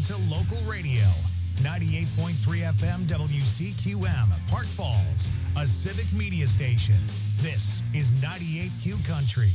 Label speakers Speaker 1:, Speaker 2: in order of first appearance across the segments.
Speaker 1: to local radio. 98.3 FM WCQM, Park Falls, a civic media station. This is 98Q Country.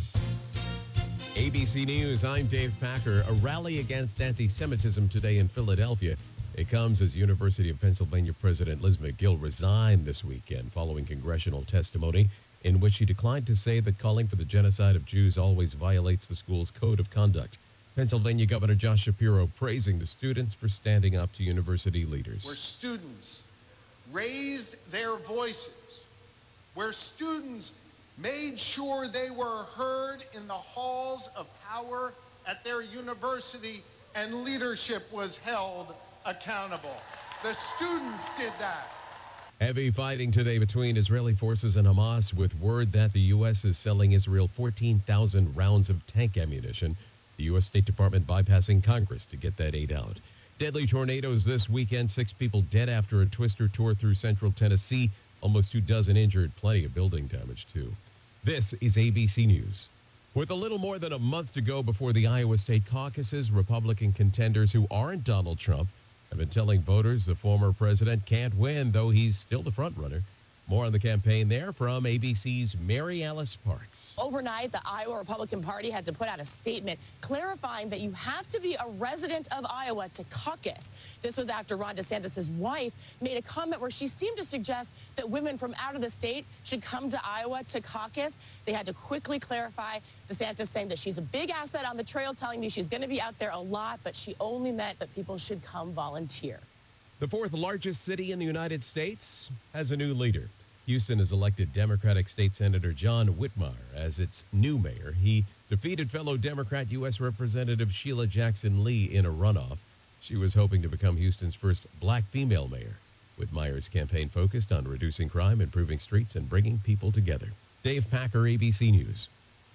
Speaker 2: ABC News, I'm Dave Packer. A rally against anti-Semitism today in Philadelphia. It comes as University of Pennsylvania President Liz McGill resigned this weekend following congressional testimony in which she declined to say that calling for the genocide of Jews always violates the school's code of conduct. Pennsylvania Governor Josh Shapiro praising the students for standing up to university leaders.
Speaker 3: Where students raised their voices, where students made sure they were heard in the halls of power at their university, and leadership was held accountable. The students did that.
Speaker 2: Heavy fighting today between Israeli forces and Hamas, with word that the U.S. is selling Israel 14,000 rounds of tank ammunition. The U.S. State Department bypassing Congress to get that aid out. Deadly tornadoes this weekend. 6 people dead after a twister tore through central Tennessee. Almost 24 injured. Plenty of building damage, too. This is ABC News. With a little more than a month to go before the Iowa State caucuses, Republican contenders who aren't Donald Trump have been telling voters the former president can't win, though he's still the front runner. More on the campaign there from ABC's Mary Alice Parks.
Speaker 4: Overnight, the Iowa Republican Party had to put out a statement clarifying that you have to be a resident of Iowa to caucus. This was after Ron DeSantis' wife made a comment where she seemed to suggest that women from out of the state should come to Iowa to caucus. They had to quickly clarify. DeSantis saying that she's a big asset on the trail, telling me she's going to be out there a lot, but she only meant that people should come volunteer.
Speaker 2: The 4th largest city in the United States has a new leader. Houston has elected Democratic State Senator John Whitmire as its new mayor. He defeated fellow Democrat U.S. Representative Sheila Jackson Lee in a runoff. She was hoping to become Houston's first black female mayor. Whitmire's campaign focused on reducing crime, improving streets, and bringing people together. Dave Packer, ABC News.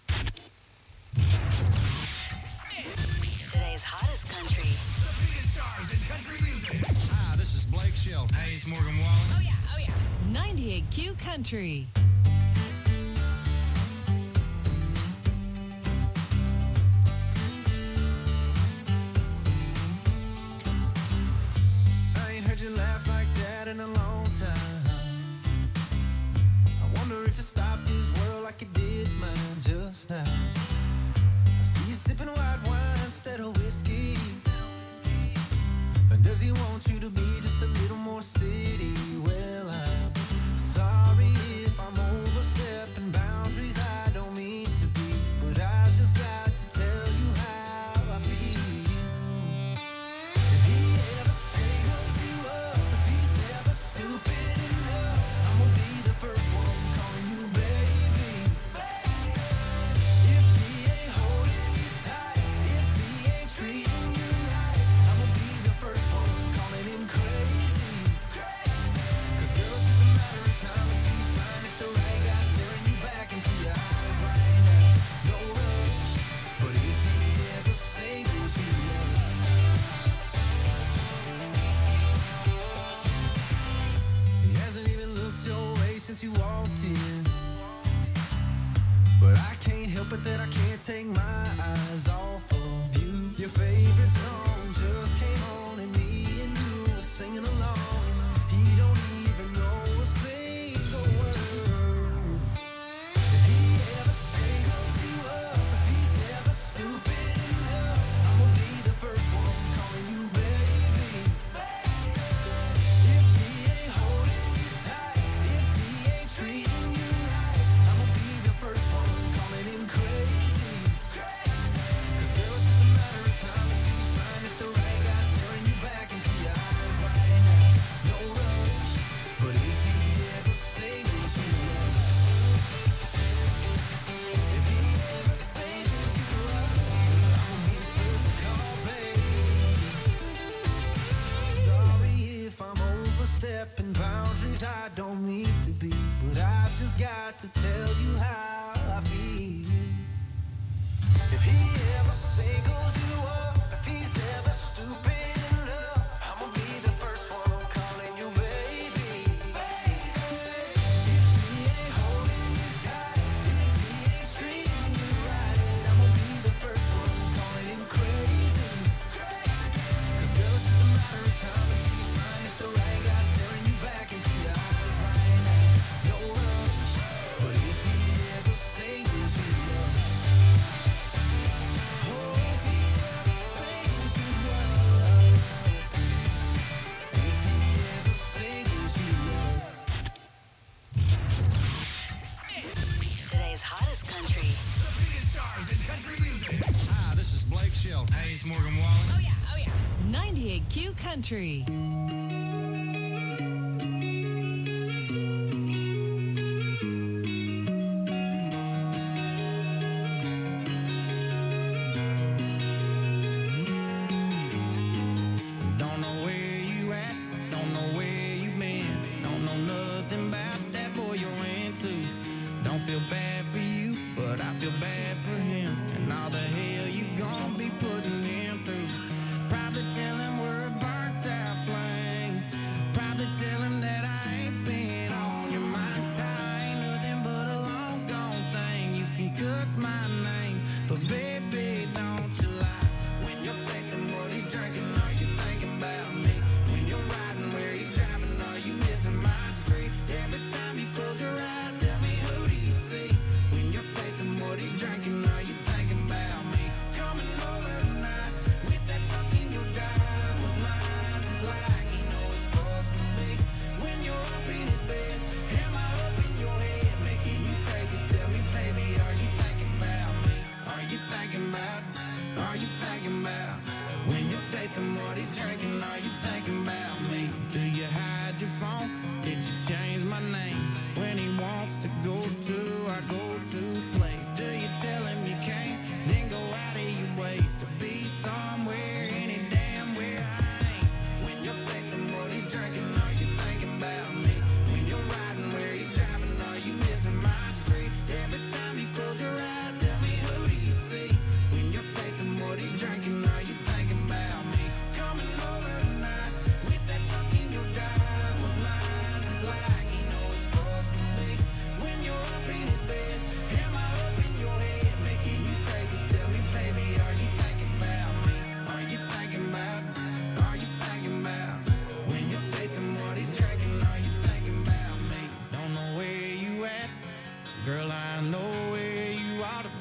Speaker 5: Today's hottest country.
Speaker 1: The biggest stars in country music.
Speaker 6: Hi, this is Blake Shelton. Hey, it's Morgan Wallen.
Speaker 5: Oh, yeah, oh, yeah.
Speaker 7: 98Q Country.
Speaker 6: I ain't heard you laugh like that in a long time. I wonder if it stopped this world like it did mine just now. I see you sipping white wine instead of whiskey. Or does he want you to be just a little more city? Well, I'm sorry if I'm overstepping boundaries I don't mean to be, but I just got to tell you how I feel. If he ever singles you up, if he's ever stupid enough, I'm gonna be the first one calling you baby. If he ain't holding you tight, if he ain't treating you right, I'm gonna be the first one calling him crazy. Cause girl, it's just a matter of time until you find it the right guy staring you back into your eyes right now. No rush, but if he ever singles you up, he hasn't even looked your way since you walked in. But I can't help it that I can't take my eyes off of you. Your favorite song just came on and me and you were singing along. He don't even know a single word. If he ever singles you up, if he's ever stupid enough, I'm gonna be the first one calling you baby. If he ain't holding you tight, if he ain't treating you right, I'm gonna be the first one calling him crazy. Cause girl, it's just a matter of time until you find it the right guy staring you back into your eyes right now. No rush, but if he ever singles you up, if he ever singles you up, I'm gonna be the first to call baby. Sorry if I'm overstepping boundaries I don't need to be, but I've just got to tell you how I feel. If he ever singles you up, if he's ever stupid enough, I'm gonna be the first one calling you baby. If he ain't holding you tight, if he ain't treating you right, I'm gonna be the first one calling him crazy. Cause girl, it's just
Speaker 7: Country.
Speaker 1: The biggest stars in country music.
Speaker 5: Hi, this is Blake Shelton. Hey, it's Morgan Wallen.
Speaker 7: Oh, yeah, oh, yeah. 98Q Country.
Speaker 6: Don't know where you at, don't know where you been, don't know nothing about that boy you're into. Don't feel bad for you, but I feel bad for him, and all the hell you gonna be putting him through. Probably tell him we're a burnt out flame. Probably tell him that I ain't been on your mind. I ain't nothing but a long gone thing. You can cuss my name, but baby, don't you lie. When you're tasting what he's drinking, are you thinking about me? When you're riding where he's driving, are you missing my street? Every time you close your eyes, tell me who do you see? When you're tasting what he's drinking, are you thinking about me? Coming over tonight, wish that truck in your drive was mine, just like you know it's supposed to be. When you're up in his bed, am I up in your head, making you crazy? Tell me, baby, are you thinking about me? Are you thinking about? Are you thinking about? When you're tasting what he's drinking, are you thinking about me? Do you hide your phone? Did you change my name? When he wants to go to our go-to place, do you tell him you can't? Then go out of your way to be somewhere, any damn where I ain't. When you're tasting what he's drinking, are you thinking about me? When you're riding where he's driving, are you missing my street? Every time you close your eyes, tell me who do you see? When you're tasting what he's drinking, are you thinking about me? Coming over tonight, wish that truck in your drive was mine, just like you know it's supposed to be. When you're up in his bed, am I up in your head, making you crazy? Tell me, baby, are you thinking about me? Are you thinking about? Are you thinking about? When you're tasting what he's drinking, are you thinking about me? Don't know where you at, girl, I know where you ought to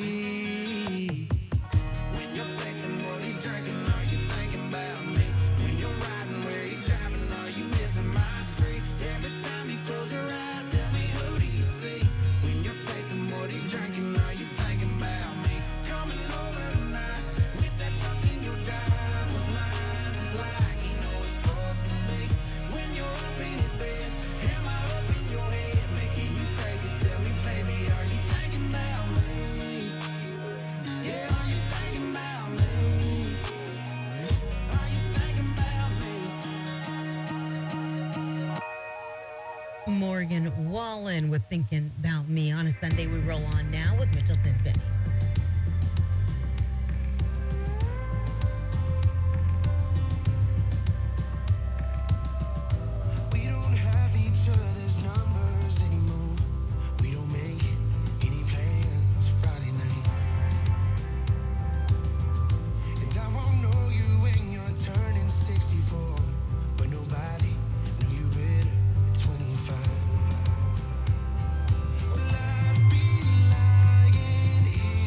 Speaker 6: be. When you're tasting what he's drinking, are you thinking about me? When you're riding where he's driving, are you missing my street? Every time you close your eyes, tell me who do you see? When you're tasting what he's drinking, are you thinking about me? Coming over tonight, wish that truck in your drive was mine, just like you know it's supposed to be. When you're up in his bed, am I up in your head, making you crazy? Tell me, baby, are you thinking about me? Yeah, are you thinking about me? Are you thinking about me?
Speaker 8: Morgan Wallen with Thinking About Me. On a Sunday, we roll on now with Mitchelton Finney.
Speaker 6: We don't have each other's numbers anymore. We don't make any plans Friday night. And I won't know you when you're turning 64, but nobody knew you better at 25. Well, I'd be lying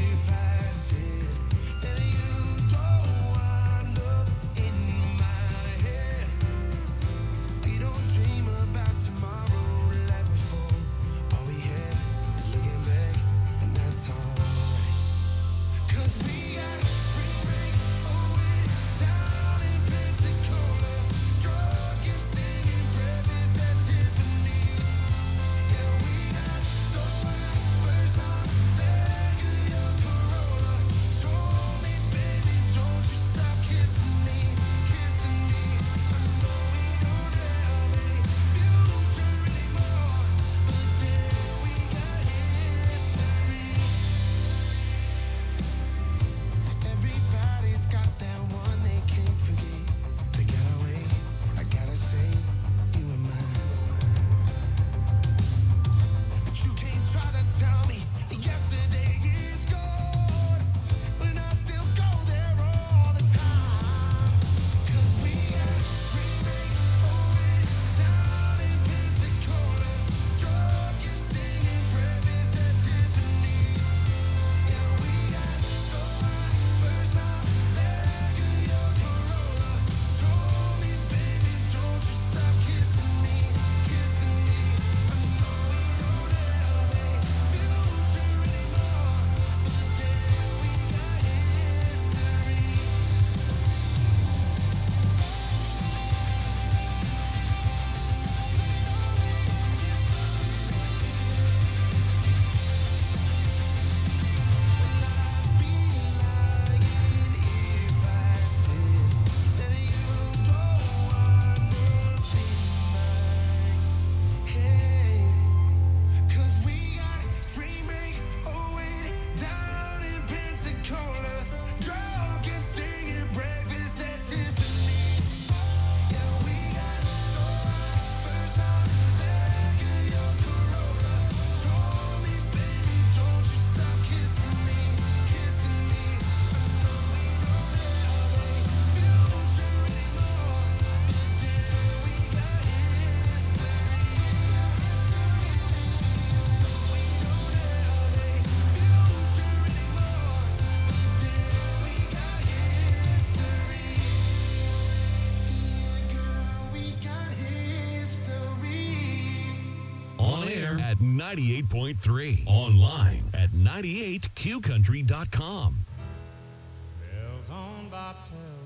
Speaker 9: at 98.3. Online at 98qcountry.com.
Speaker 5: Bells on bobtail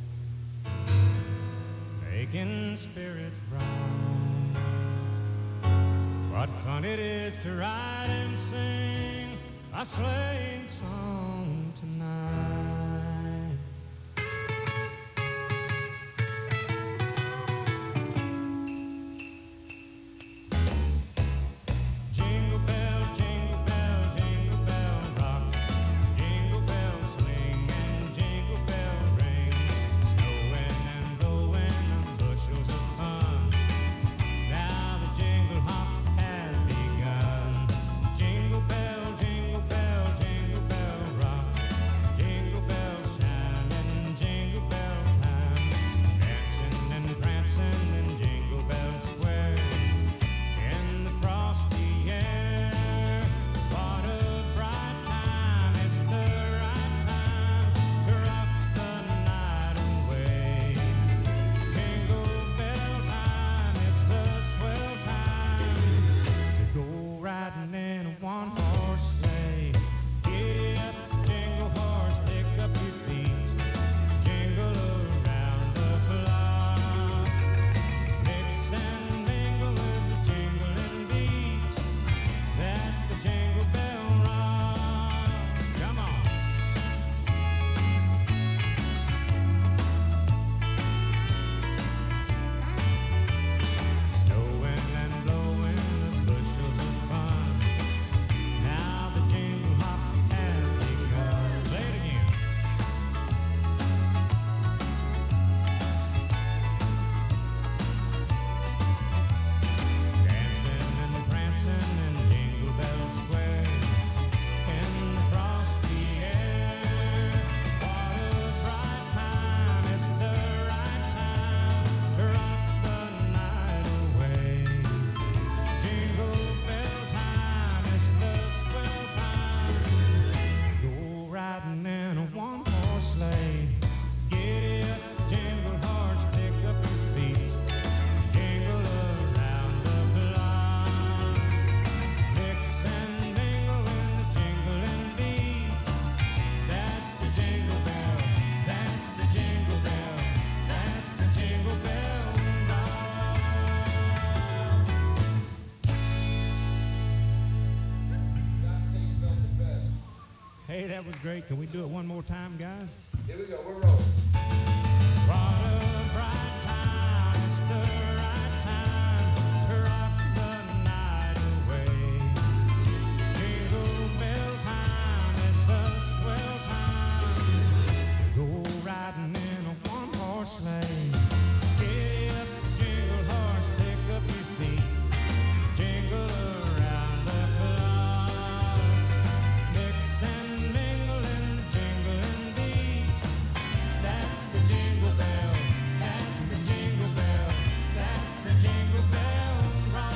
Speaker 5: ring, making spirits bright. What fun it is to ride and sing a sleighing song tonight. Jingle bell, jingle bell, jingle bell rock. Jingle bell swing and jingle bell ring. Snowing and blowing and bushels of fun. Now the jingle hop has begun. Jingle bell, jingle bell, jingle bell rock. Jingle bells chiming, jingle bell time. Dancing and prancing in Jingle Bell Square. In the frosty air, what a bright time! It's the right time to rock the night away. Jingle bell time, it's the swell time to go riding in a one-horse sleigh. Giddy up, jingle horse, pick up your feet, jingle around the clock. Mix and mingle with the jingling beat. That's the Jingle Bell Rock. Come on. Snowing and blowing the bushels of fun. Now the jingle hop has begun. Play it again. Dancing and prancing in Jingle Bell Square. In the frosty air. What a bright time. It's the right time to rock the night away. Jingle bell time. It's the swell time. Go riding in a one-horse sleigh. Giddy up, jingle horse, pick up your feet. Jingle around the clock. Mix and mingle in the jingling beat. That's the Jingle Bell. That's the Jingle Bell. That's the Jingle Bell Rock. Hey, that was great. Can we do it one more time, guys? Here we go. We're rolling. What a bright time. It's the right time to rock the night away. Jingle bell time. It's a swell time to go riding in a one-horse sleigh. Get up, jingle horse, pick up your feet. Jingle around the clock. Mix and mingle in the jingling beat. That's the Jingle Bell. That's the Jingle Bell. That's the Jingle Bell Rock.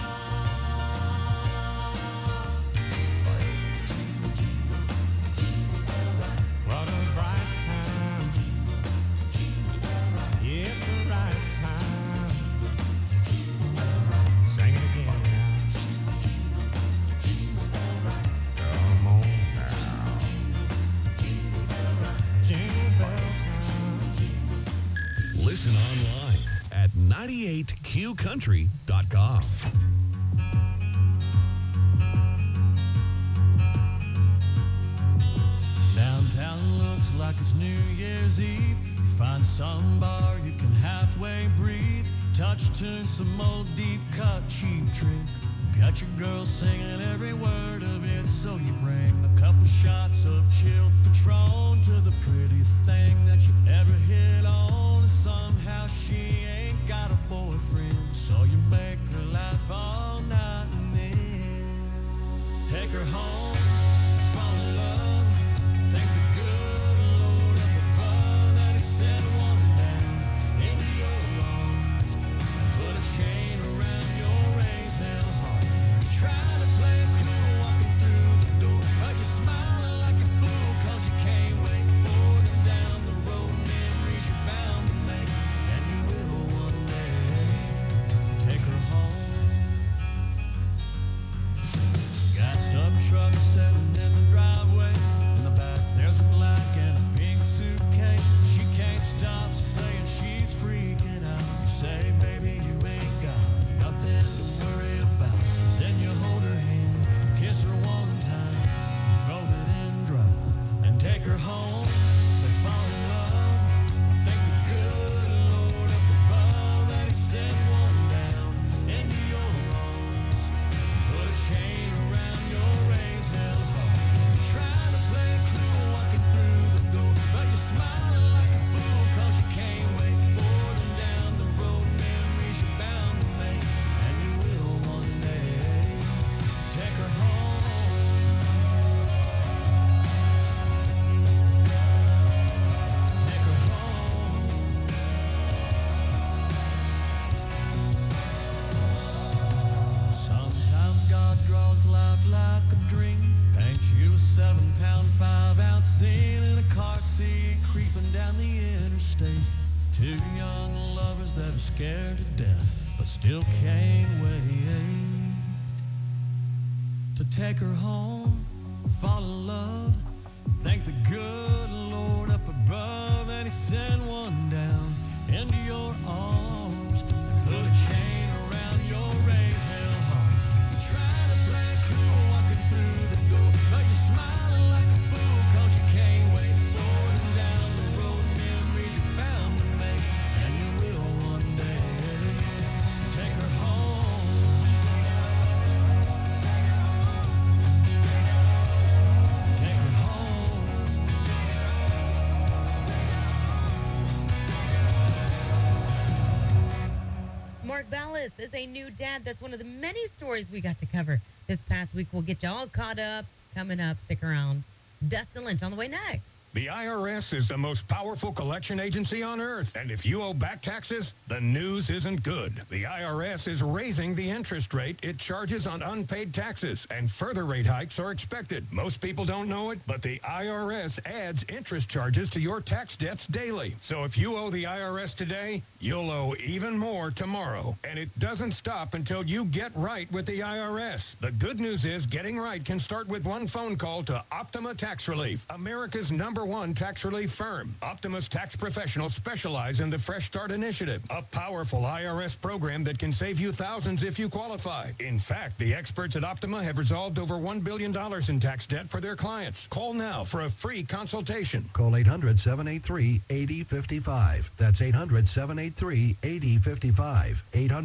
Speaker 5: What a bright time. Yeah, it's the right time. Sing it again now. Come on now. Jingle bell time.
Speaker 9: Listen online at 98qcountry.com.
Speaker 5: Downtown looks like it's New Year's Eve. You find some bar you can halfway breathe. Touch tune, some old deep cut cheap trick. Got your girl singing every word of it, so you bring a couple shots of chilled Patron to the prettiest thing that you ever hit on. And somehow she ain't got a boyfriend, so you make her laugh all night and then take her home. Fall in love. Thank the good Lord up above that he said one down into your arms. Put a chain around your raised hell heart. Try to play it cool walking through the door, but you're smiling like a fool 'cause you can't wait for them down the road. Memories you're bound to make, and you will one day. Take her home. truck sitting in the driveway. In the back, there's a black and a pink suitcase. She can't stop saying she's freaking out. You say, baby, you ain't got nothing to worry about. Then you hold her hand, kiss her one time, throw it in drive, and take her home. They fall in love. Thank the good Lord up above that He sent one down into your arms. Put a chain around your raised hell heart. You're trying to play it cool walking through the door, but you're smiling like a fool 'cause you can't wait for them down the road. Memories you're bound to make, and you will one day. Take her home. Take her home. Sometimes God draws life like a dream. Paints you a 7-pound, 5-ounce scene in a car seat creeping down the interstate. Two young lovers that are scared to death, but still can't wait to take her home, fall in love. Thank the good Lord up above that He sent one down into your arms. Put a chain around your raised hell heart. You try to play it cool walking through the door, but you're smiling like a fool 'cause you can't wait for them down the road. Memories you're bound to make, and you will one day. Take her home. Take her home.
Speaker 8: Mark Ballas is a new dad. That's one of the many stories we got to cover this past week. We'll get you all caught up. Coming up, stick around. Dustin Lynch on the way next.
Speaker 10: The IRS is the most powerful collection agency on earth, and if you owe back taxes, the news isn't good. The IRS is raising the interest rate it charges on unpaid taxes, and further rate hikes are expected. Most people don't know it, but the IRS adds interest charges to your tax debts daily. So if you owe the IRS today, you'll owe even more tomorrow. And it doesn't stop until you get right with the IRS. The good news is getting right can start with one phone call to Optima Tax Relief, America's #1 tax relief firm. Optima's tax professionals specialize in the Fresh Start Initiative, a powerful IRS program that can save you thousands if you qualify. In fact, the experts at Optima have resolved over $1 billion in tax debt for their clients. Call now for a free consultation.
Speaker 11: Call 800-783-8055. That's 800-783-8055.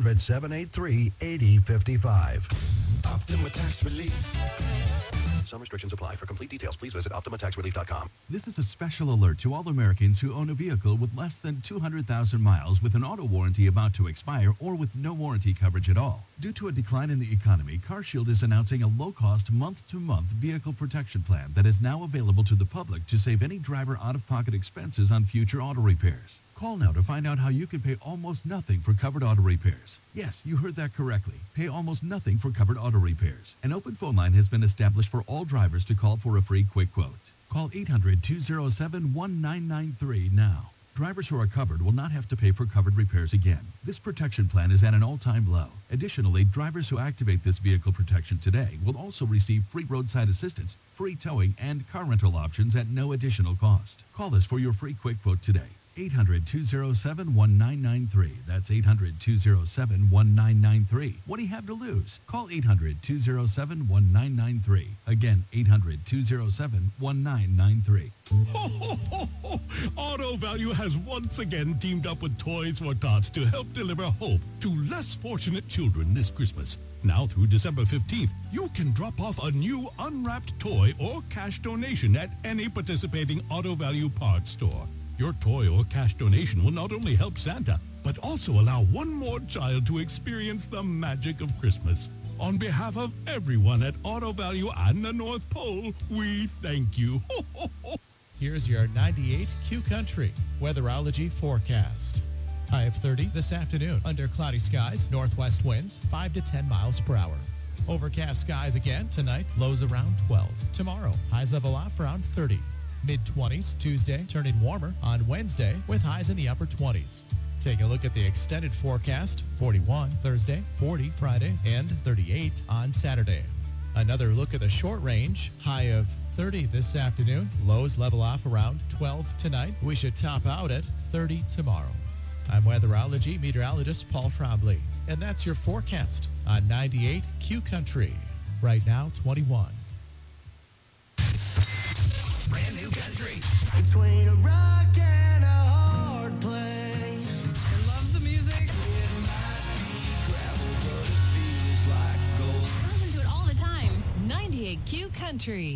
Speaker 11: 800-783-8055.
Speaker 12: Optima Tax Relief.
Speaker 11: Some restrictions apply. For complete details, please visit OptimaTaxRelief.com.
Speaker 13: This is a special alert to all Americans who own a vehicle with less than 200,000 miles with an auto warranty about to expire or with no warranty coverage at all. Due to a decline in the economy, CarShield is announcing a low-cost month-to-month vehicle protection plan that is now available to the public to save any driver out-of-pocket expenses on future auto repairs. Call now to find out how you can pay almost nothing for covered auto repairs. Yes, you heard that correctly. Pay almost nothing for covered auto repairs. An open phone line has been established for all drivers to call for a free quick quote. Call 800-207-1993 now. Drivers who are covered will not have to pay for covered repairs again. This protection plan is at an all-time low. Additionally, drivers who activate this vehicle protection today will also receive free roadside assistance, free towing, and car rental options at no additional cost. Call us for your free quick quote today. 800-207-1993. That's 800-207-1993. What do you have to lose? Call 800-207-1993. Again, 800-207-1993.
Speaker 14: Ho, ho, ho, ho. Auto Value has once again teamed up with Toys for Tots to help deliver hope to less fortunate children this Christmas. Now through December 15th, you can drop off a new unwrapped toy or cash donation at any participating Auto Value parts store. Your toy or cash donation will not only help Santa, but also allow one more child to experience the magic of Christmas. On behalf of everyone at Auto Value and the North Pole, we thank you. Ho, ho, ho.
Speaker 15: Here's your 98 Q Country weatherology forecast. High of 30 this afternoon. Under cloudy skies, northwest winds 5 to 10 miles per hour. Overcast skies again tonight, lows around 12. Tomorrow, highs of a lot around 30. Mid-20s Tuesday, turning warmer on Wednesday with highs in the upper 20s. Take a look at the extended forecast. 41 Thursday, 40 Friday, and 38 on Saturday. Another look at the short range. High of 30 this afternoon. Lows level off around 12 tonight. We should top out at 30 tomorrow. I'm weatherology meteorologist Paul Trombley. And that's your forecast on 98 Q Country. Right now, 21.
Speaker 12: Brand new country.
Speaker 6: Between a rock and a hard place.
Speaker 7: I love the music.
Speaker 6: It might be gravel, but it feels like gold.
Speaker 7: I listen to it all the time. 98 Q Country.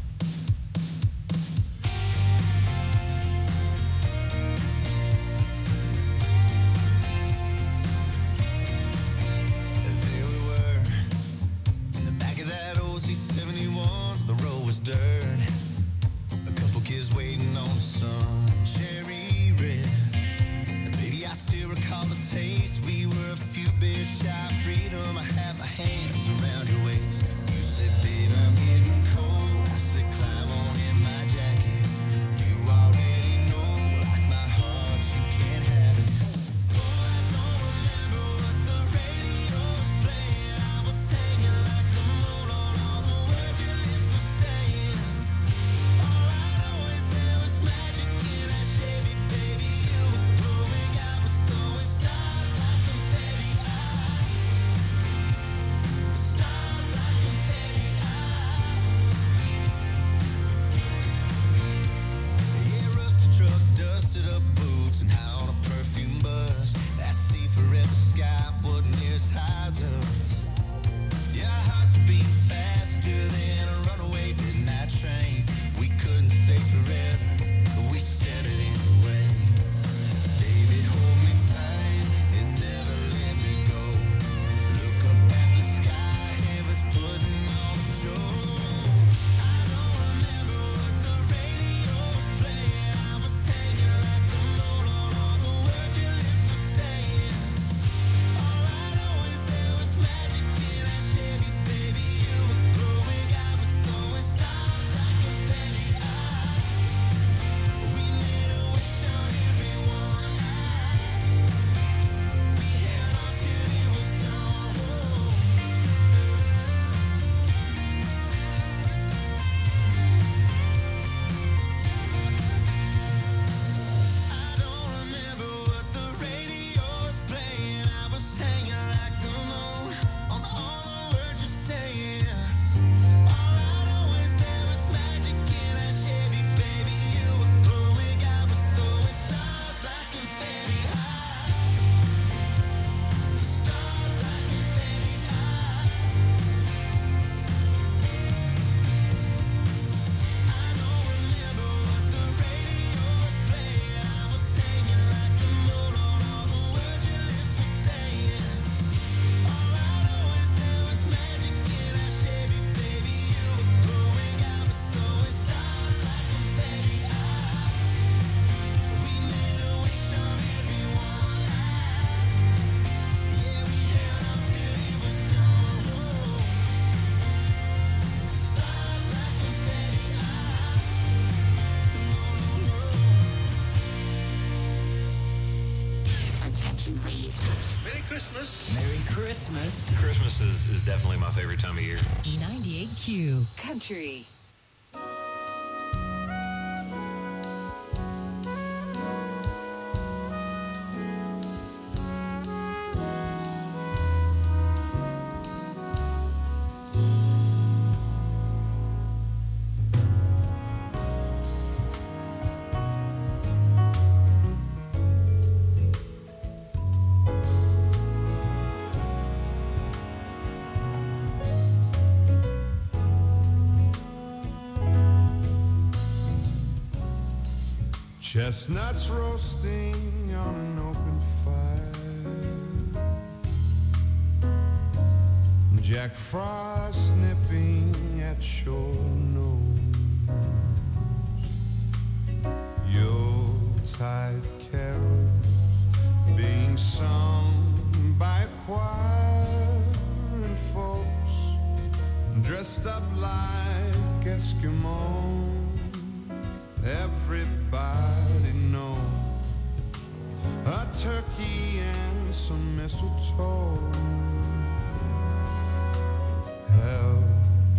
Speaker 6: There we were, in the back of that old C-71. The road was dirt. A couple kids waiting on the sun, cherry red. And baby, I still recall the taste. We were a few beers shy of freedom. I had my hands around your waist. You said, babe, I'm getting cold. I said, climb on in my jacket. You already know, like my heart, you can't have it. Oh, I don't remember what the radio was playing. I was hanging like the moon on all the words your lips were saying. All I know is there was magic in that Chevy, baby. You were glowing, I was throwing stars like confetti. Stars like confetti. Yeah, rusted truck, dusted up boots, and high on a perfume bus. That sea forever sky wasn't near as high as us. Yeah, our hearts beat faster than a runaway midnight train. We couldn't say forever, but we said it anyway. Baby, hold me tight and never let me go. Look up at the sky, heaven's putting on a show. I don't remember what the radio was playing. I was hanging like the moon on all the words your lips were saying. All I know is there was magic in that Chevy, baby. You were glowing, I was throwing stars like confetti. We made a wish on everyone. We held on till it was gone. I don't remember what the radio was playing. I was hanging like the moon on all the words you're saying. All I know is there was magic in that Chevy, baby. You were glowing, I was throwing stars like confetti. Stars like confetti. I don't remember what the radio was playing. I was hanging like the moon on all the words your lips were saying. All I know is there was magic in that Chevy, baby. You were glowing, I was throwing stars like confetti. We made a wish on everyone. Yeah, we held on till it was gone. Stars like confetti. Attention, please.
Speaker 12: Merry Christmas.
Speaker 6: Merry Christmas.
Speaker 16: Christmas is definitely my favorite time of year.
Speaker 7: 98 Q Country.
Speaker 17: Chestnuts roasting on an open fire. Jack Frost nipping at your nose. Yuletide carols being sung by a choir and folks dressed up like Eskimos. Everybody knows a turkey and some mistletoe help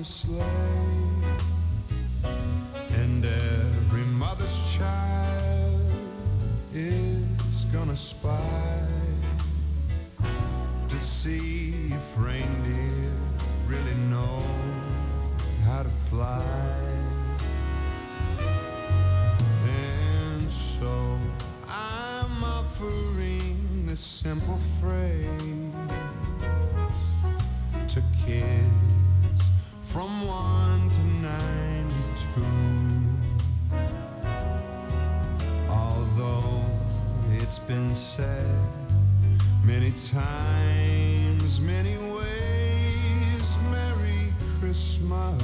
Speaker 17: gonna slay, and every mother's child is gonna spy to see if reindeer really know how to fly. And so I'm offering this simple phrase to kids from 1 to 92. Although it's been said many times, many ways, Merry Christmas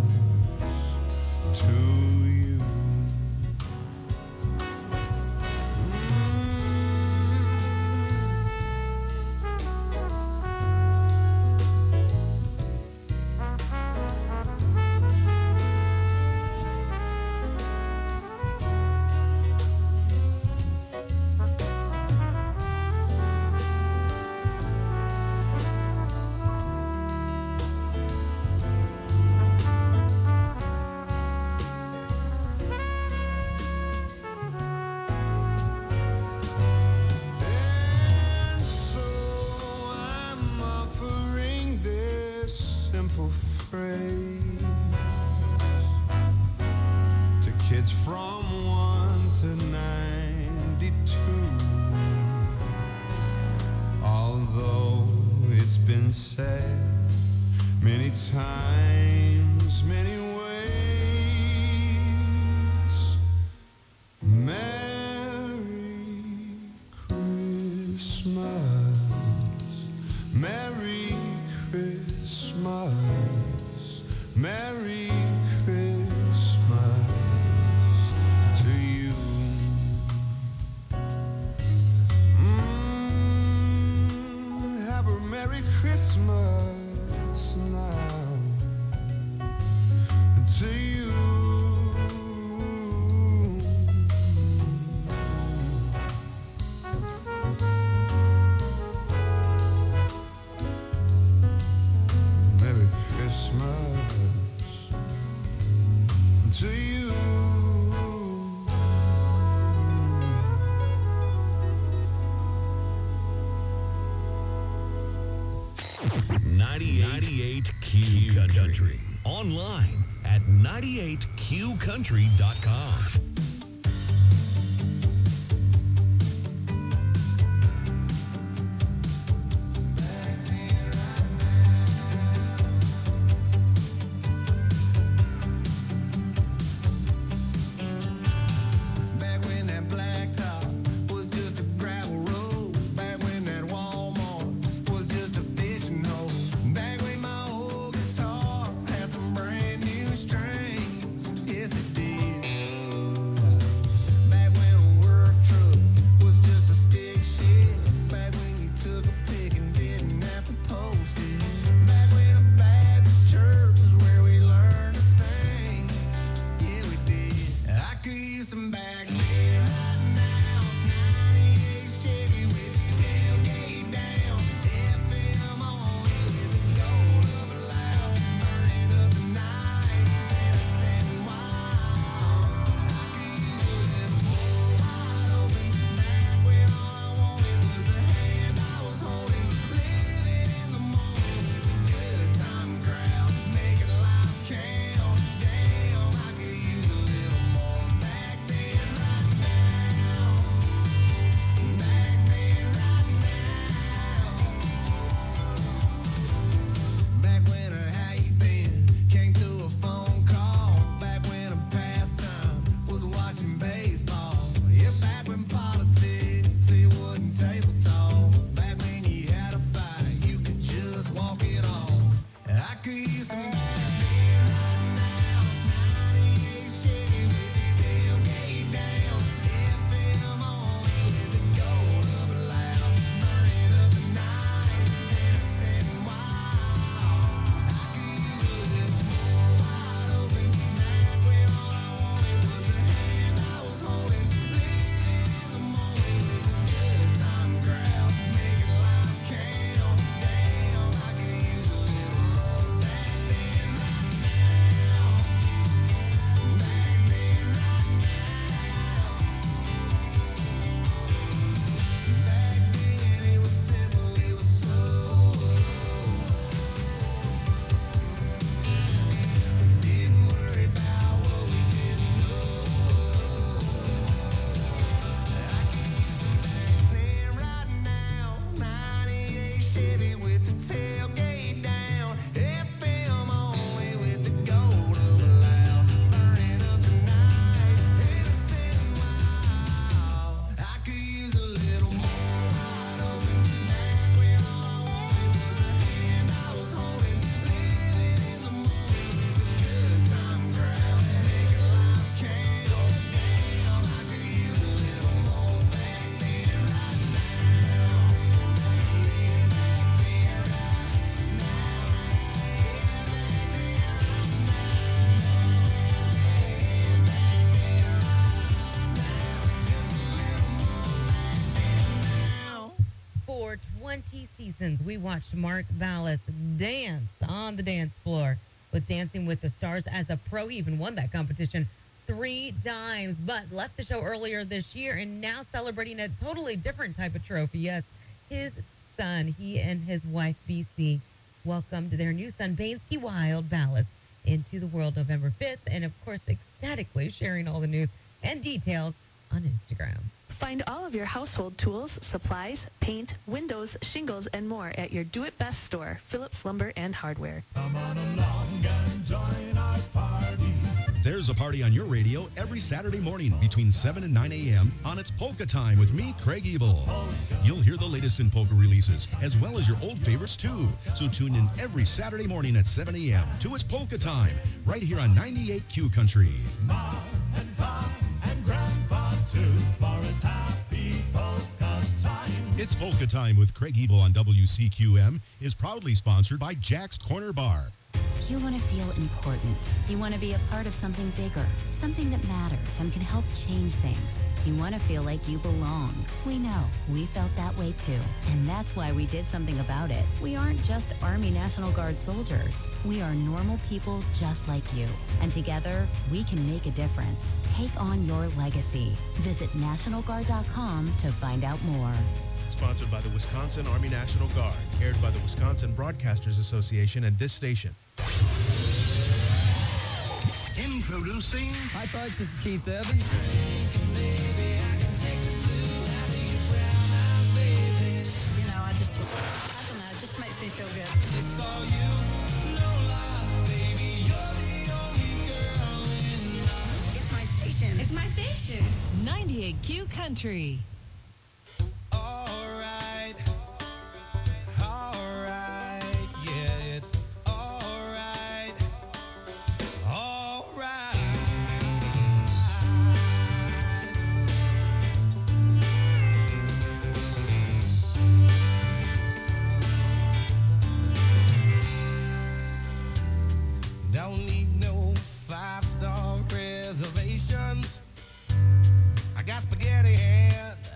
Speaker 17: to you. From 1 to 92. Although it's been said many times, many ways, Merry Christmas, Merry Christmas, Merry Christmas to you. Have a Merry Christmas now to you. Merry Christmas to you.
Speaker 9: 98 Q Country. Online at 98QCountry.com.
Speaker 6: Back when that blacktop was just a gravel road. Back when that Walmart was just a fishing hole. Back when my old guitar had some brand new strings. Yes, it did.
Speaker 8: For 20 seasons, we watched Mark Ballas dance on the dance floor with Dancing with the Stars as a pro. He even won that competition 3 times, but left the show earlier this year and now celebrating a totally different type of trophy. Yes, his son, he and his wife, BC, welcomed their new son, Bainsky Wild Ballas, into the world November 5th, and of course, ecstatically sharing all the news and details on Instagram.
Speaker 18: Find all of your household tools, supplies, paint, windows, shingles, and more at your Do It Best store, Phillips Lumber and Hardware.
Speaker 19: Come on along and join our party.
Speaker 20: There's a party on your radio every Saturday morning between 7 and 9 a.m. on It's Polka Time with me, Craig Ebel. You'll hear the latest in polka releases, as well as your old favorites, too. So tune in every Saturday morning at 7 a.m. to It's Polka Time, right here on 98Q Country.
Speaker 19: Mom and Pop and Grandpa, too, for it's happy polka time.
Speaker 20: It's Polka Time with Craig Ebel on WCQM is proudly sponsored by Jack's Corner Bar.
Speaker 21: You want to feel important. You want to be a part of something bigger, something that matters and can help change things. You want to feel like you belong. We know. We felt that way too. And that's why we did something about it. We aren't just Army National Guard soldiers. We are normal people just like you. And together, we can make a difference. Take on your legacy. Visit NationalGuard.com to find out more.
Speaker 22: Sponsored by the Wisconsin Army National Guard. Aired by the Wisconsin Broadcasters Association and this station.
Speaker 23: Introducing.
Speaker 24: Hi, folks. This is Keith Evans.
Speaker 25: You know, I don't know, it just makes me feel good.
Speaker 19: It's all you, no lies, baby. You're the only girl in my...
Speaker 25: It's my station.
Speaker 7: It's my station. 98Q Country.
Speaker 19: Don't need no 5-star reservations. I got spaghetti and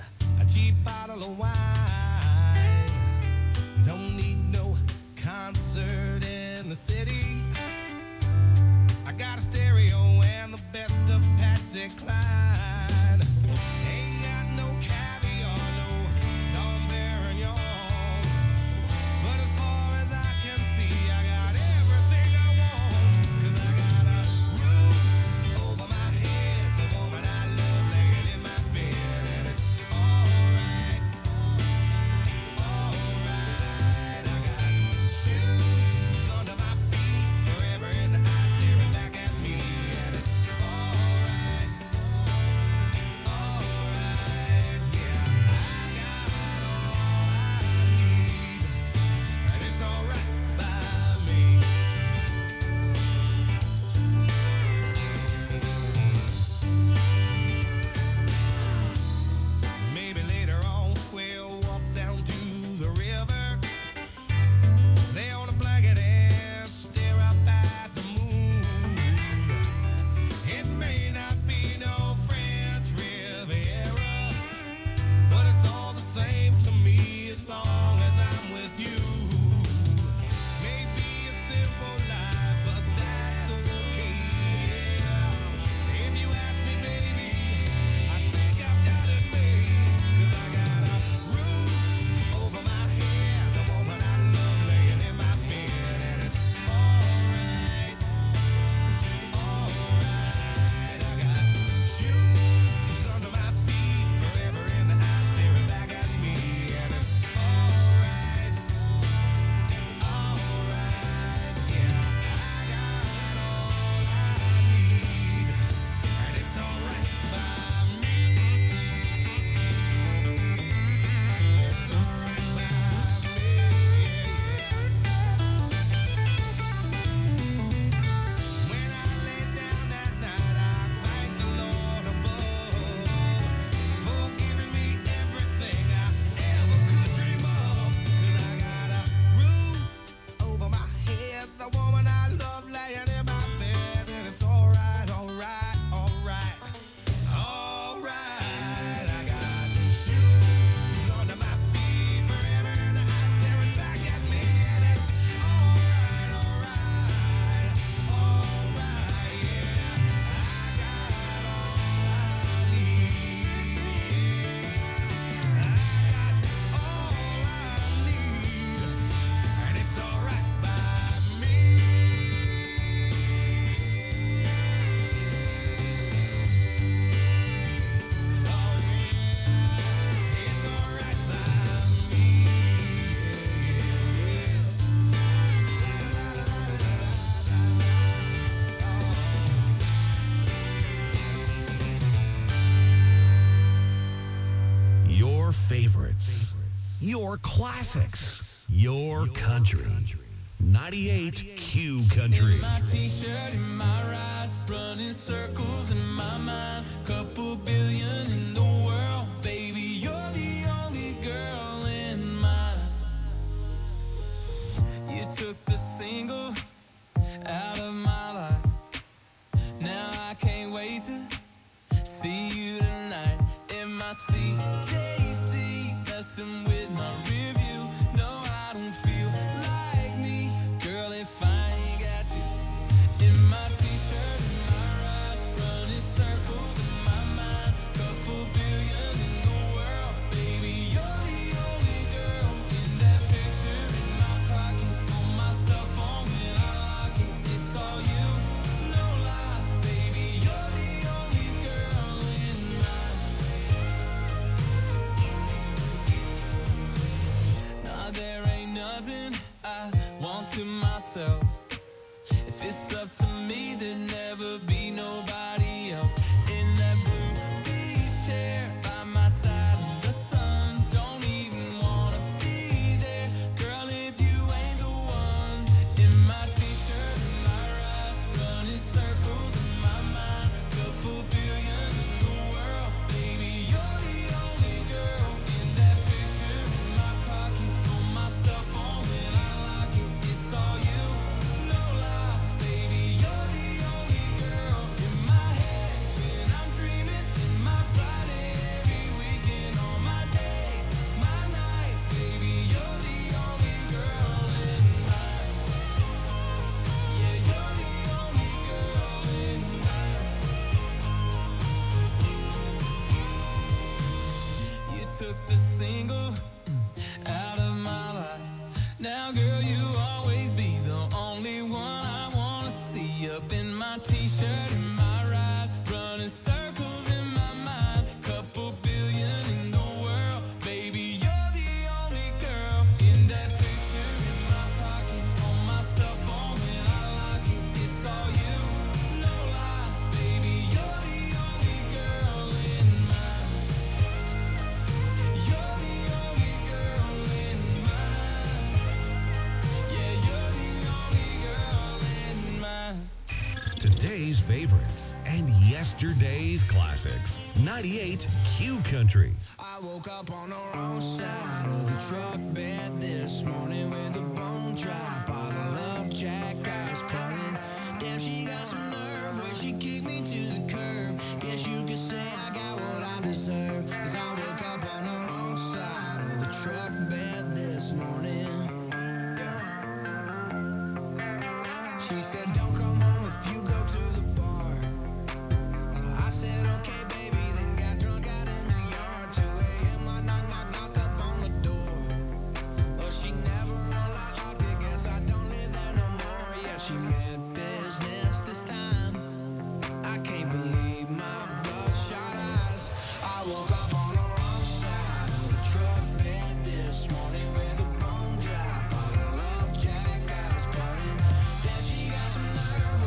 Speaker 9: your classics, your country. 98 Q Country.
Speaker 19: My t-shirt in my ride, running circles in my mind. Couple billion in the world, baby, you're the only girl in mine. You took the single out of my life. Now I can't wait to see you tonight in my CJC, messing with my review. No, I don't feel like me, girl, if I ain't got you. In my t-shirt and my ride, running circles in my mind. Couple billion in the world, baby, you're the only girl. In that picture in my pocket, on my cell phone when I lock it, it's all you, no lie, baby, you're the only girl in mine. Nah, there ain't nothing I want to myself. If it's up to me, there'd never be nobody else. In that blue beach chair by my side in the sun, don't even wanna be there, girl, if you ain't the one. In my t-shirt and my ride, running circles in my mind. Couple billion in the world, baby, you're the only girl. In that picture in my pocket, on my cell phone when I lock it, it's all you, no lie, baby, you're the only girl. In my head when I'm dreaming, in my Friday every weekend, on my days, my nights, baby, you're the only girl in mine. Yeah, you're the only girl in mine. You took the single out of my life. Now, girl, you always be the only one I wanna see. Up in my t-shirt and my ride, running circles in my mind. Couple billion in the world, baby, you're the only girl. In that picture in my pocket, on my cell phone when I lock it, it's all you, no lie, baby, you're the only girl in mine. You're the only girl in mine. Yeah, you're the only girl in mine.
Speaker 9: Today's favorites and yesterday's classics. 98 Q Country.
Speaker 6: I woke up on the wrong side of the truck bed this morning with a bone dry bottle of Jack Ice pouring. Damn, she got some nerve when she kicked me to the curb. Guess you could say I got what I deserve, 'cause I woke up on the wrong side of the truck bed this morning. Yeah. She said, don't come home if you go to the bar. I said, okay, baby, then got drunk out in the yard. 2 a.m. I knocked up on the door. Well, she never unlocked it, guess I don't live there no more. Yeah, she meant business this time. I can't believe my bloodshot eyes. I woke up on the wrong side of the truck bed this morning with a bone dry bottle of Jack Ice pouring. Then she got some nerve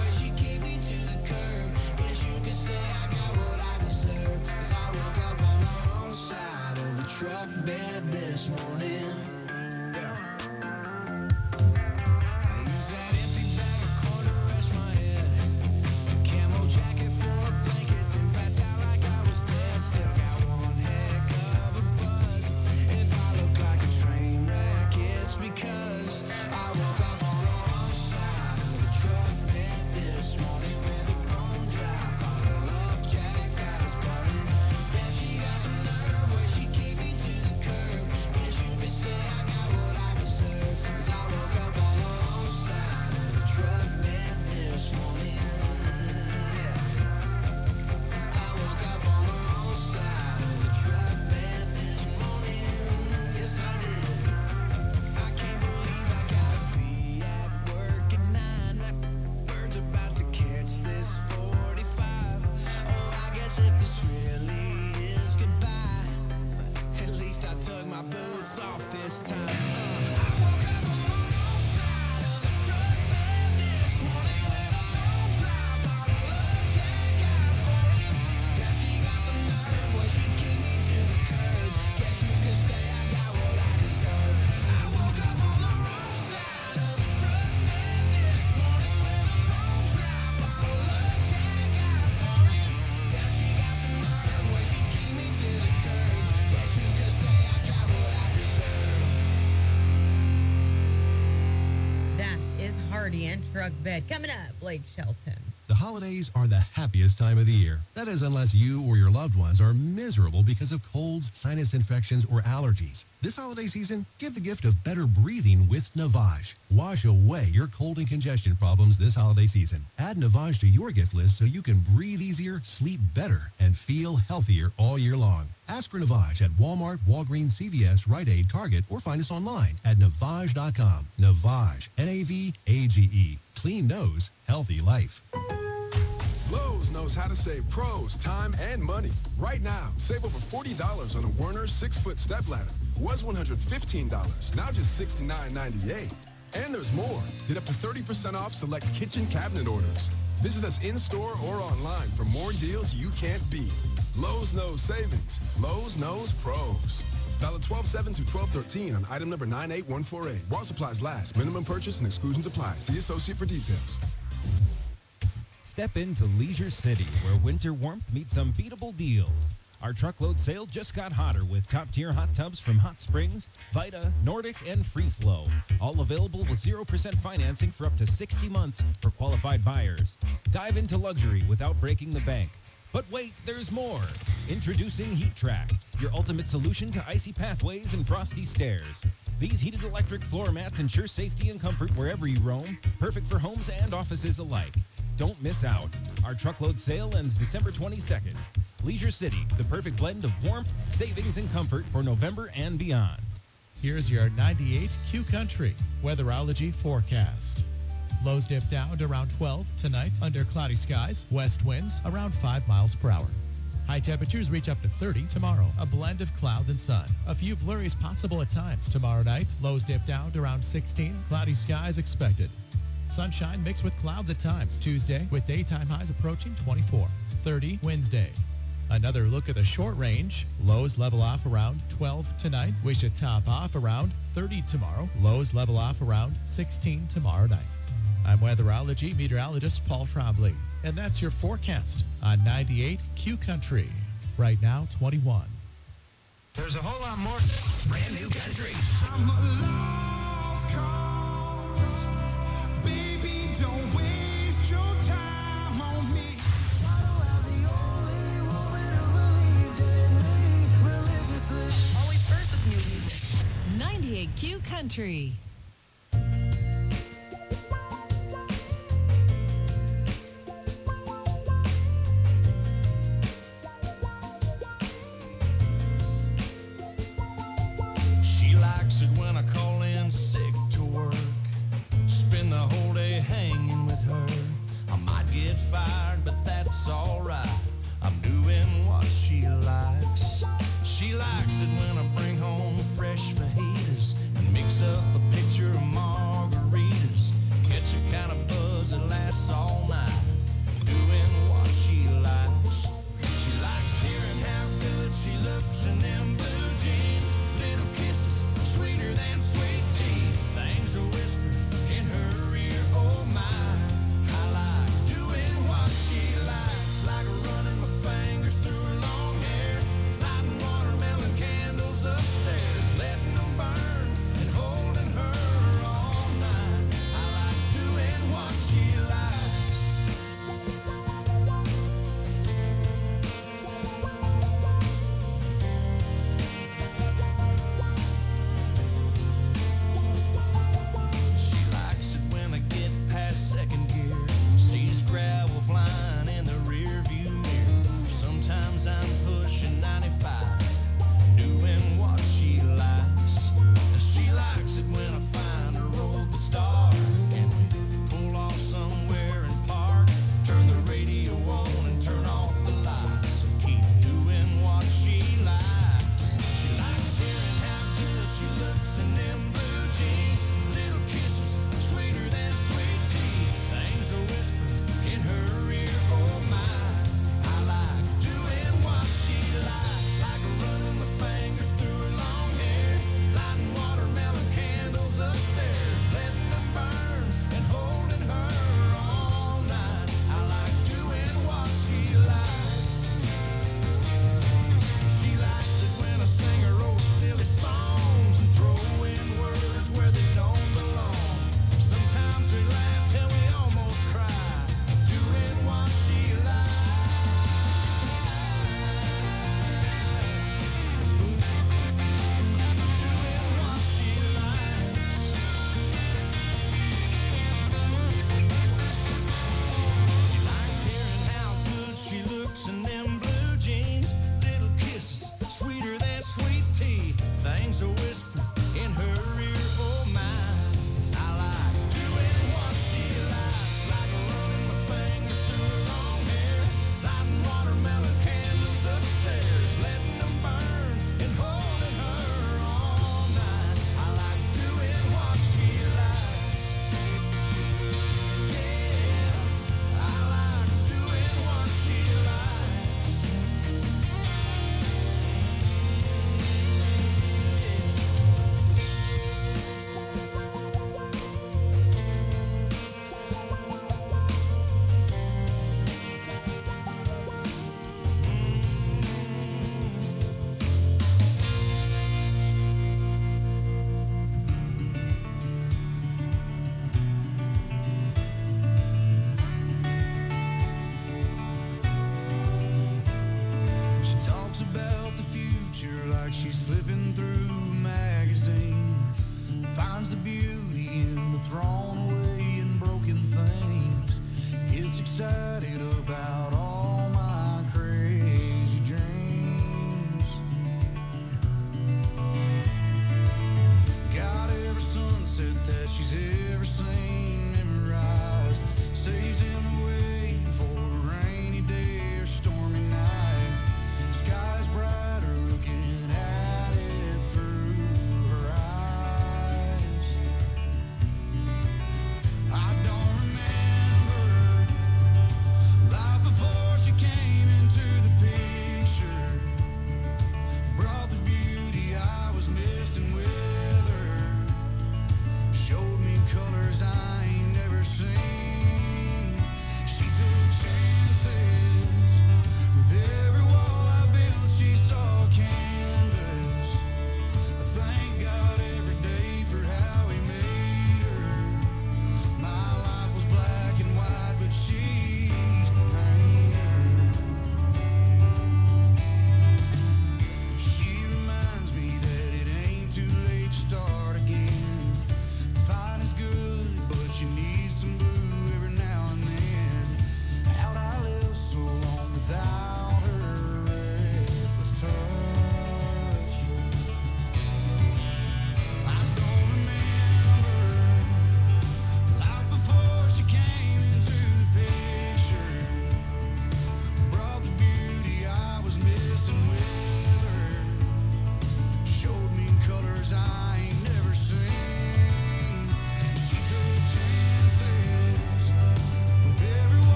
Speaker 8: party and truck bed. Coming up, Blake Shelton.
Speaker 1: The holidays are the happiest time of the year. That is, unless you or your loved ones are miserable because of colds, sinus infections, or allergies. This holiday season, give the gift of better breathing with Navage. Wash away your cold and congestion problems this holiday season. Add Navage to your gift list so you can breathe easier, sleep better, and feel healthier all year long. Ask for Navage at Walmart, Walgreens, CVS, Rite Aid, Target, or find us online at Navage.com. Navage, N-A-V-A-G-E. Clean nose, healthy life.
Speaker 2: Lowe's knows how to save pros time and money. Right now, save over $40 on a Werner 6-foot stepladder. Was $115, now just $69.98. And there's more. Get up to 30% off select kitchen cabinet orders. Visit us in-store or online for more deals you can't beat. Lowe's knows savings. Lowe's knows pros. Valid 12/7 to 12/13 on item number 98148. While supplies last. Minimum purchase and exclusions apply. See associate for details.
Speaker 3: Step into Leisure City, where winter warmth meets unbeatable deals. Our truckload sale just got hotter with top-tier hot tubs from Hot Springs, Vita, Nordic, and Free Flow. All available with 0% financing for up to 60 months for qualified buyers. Dive into luxury without breaking the bank. But wait, there's more. Introducing Heat Track, your ultimate solution to icy pathways and frosty stairs. These heated electric floor mats ensure safety and comfort wherever you roam, perfect for homes and offices alike. Don't miss out. Our truckload sale ends December 22nd. Leisure City, the perfect blend of warmth, savings, and comfort for November and beyond.
Speaker 15: Here's your 98 Q Country weatherology forecast. Lows dip down to around 12 tonight under cloudy skies. West winds around 5 miles per hour. High temperatures reach up to 30 tomorrow. A blend of clouds and sun. A few flurries possible at times. Tomorrow night, lows dip down to around 16. Cloudy skies expected. Sunshine mixed with clouds at times. Tuesday with daytime highs approaching 24. 30 Wednesday. Another look at the short range. Lows level off around 12 tonight. We should top off around 30 tomorrow. Lows level off around 16 tomorrow night. I'm weatherology meteorologist Paul Trombley, and that's your forecast on 98 Q Country. Right now, 21.
Speaker 23: There's a whole lot more. Brand new country.
Speaker 6: I'm a lost cause. Baby, don't waste your time on me.
Speaker 7: Always first with new music. 98 Q Country.
Speaker 23: She likes it when I call in sick to work. Spend the whole day hanging with her. I might get fired, but that's alright. I'm doing what she likes. She likes it when I bring home fresh fajitas and mix up a pickle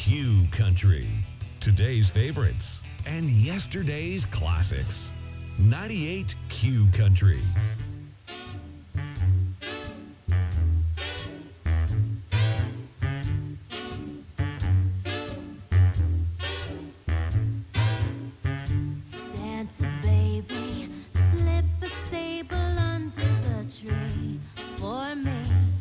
Speaker 9: Q Country. Today's favorites and yesterday's classics. 98 Q Country.
Speaker 4: Santa baby, slip a sable under the tree for me.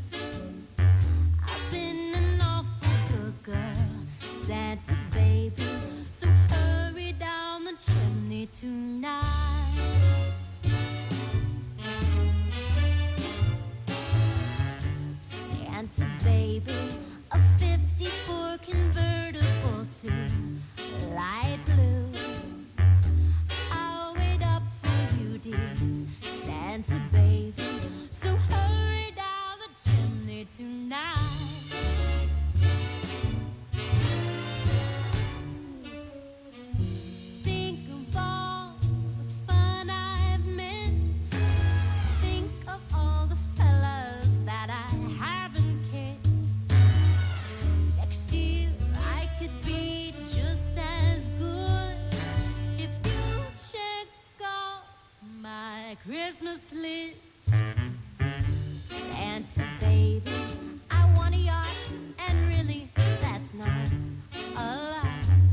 Speaker 4: I've been an awful good girl, Santa baby, so hurry down the chimney tonight. Santa baby, a 54 convertible to light blue. I'll wait up for you, dear Santa baby, so hurry down the chimney tonight. Think of all the fun I've missed. Think of all the fellas that I haven't kissed. Next year I could be just as good if you check off my Christmas list. Santa baby, I want a yacht, and really that's not a lot.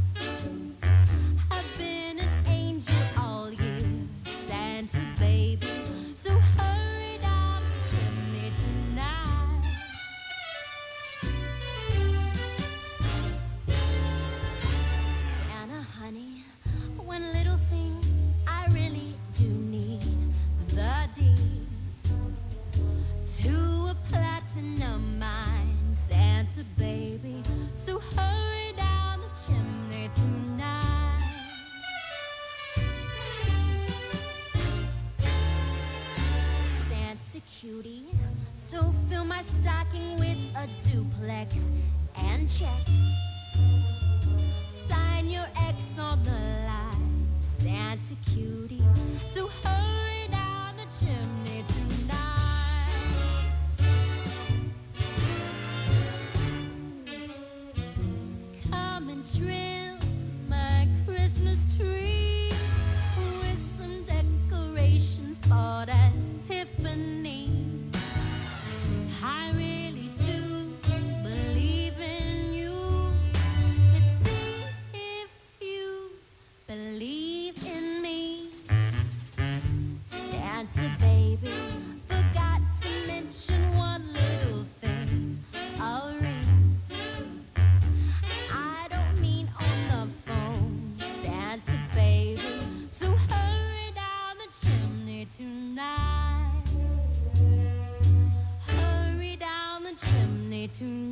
Speaker 4: I've been an angel all year, Santa baby, so hurry down the chimney tonight. Santa honey, one little thing I really do need, the deed to a platinum mine, Santa baby, so hurry down the chimney tonight. Santa cutie, so fill my stocking with a duplex and checks. Sign your ex on the line, Santa cutie, so hurry down the chimney tonight. Come and trim my Christmas tree with some decorations bought at Tiffany. I really do believe in you. Let's see if you believe in me. Santa baby, forgot to mention one little thing, a ring. I don't mean on the phone, Santa baby, so hurry down the chimney tonight. Hurry down the chimney tonight.